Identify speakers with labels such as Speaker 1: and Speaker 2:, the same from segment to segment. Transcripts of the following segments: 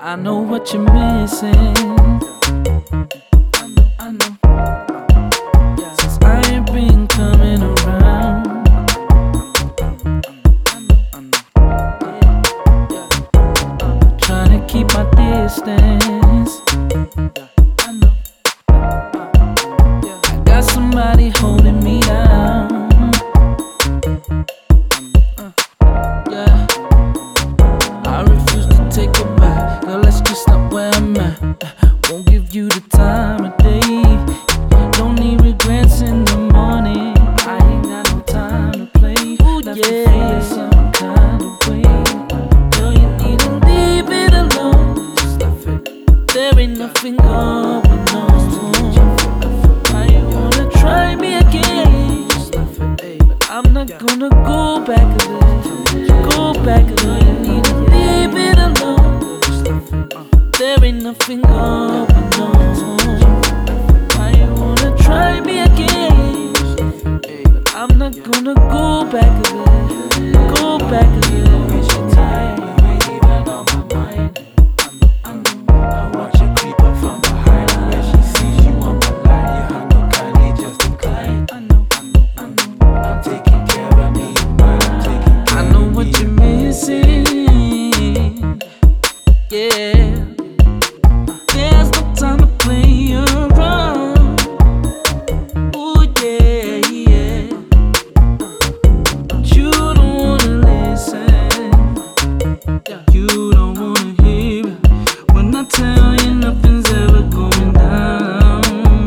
Speaker 1: I know what you're missing. I know. Since I ain't been coming around. Trying to keep my distance. I got somebody holding me down. Yeah. I refuse to take it back. Girl, let's just stop where I'm at. Won't give you the time of day. Don't need regrets in the morning. I ain't got no time to play. Ooh, left to feel some kind of way. Girl, you need to leave it alone. Just left it. There ain't nothing going on. Why you wanna try me again? Just left it. But I'm not gonna go back again. Go back again. You need to leave it alone. There ain't nothing going on. Why you wanna try me again? But I'm not gonna go back again. Go back again.
Speaker 2: Waste your time, you ain't even on my mind. I watch you creep up from behind. When she sees you on my line, you handle kindly, just decline. I'm taking care of me, I'm taking care
Speaker 1: I know what you're missing. Yeah. There's no time to play around. Ooh, yeah, yeah. But you don't wanna listen. You don't wanna hear it. When I tell you nothing's ever going down.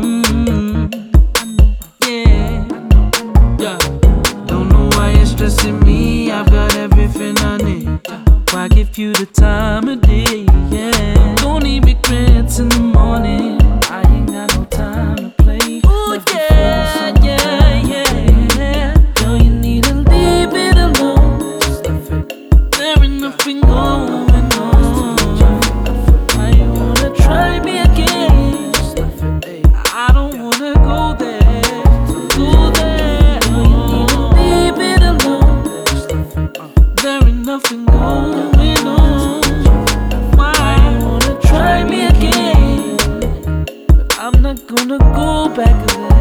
Speaker 1: Yeah. Yeah. Don't know why you're stressing me. I've got everything I need. Why give you the time of day? Yeah. Don't need regrets in the morning. I ain't got no time to play. Ooh, yeah, yeah. Girl, you need to leave it alone. There ain't nothing going on. Why you wanna try me again? I don't wanna go there. Go there. Girl, you need to leave it alone. There ain't nothing going on. Why you wanna try me again? But I'm not gonna go back again.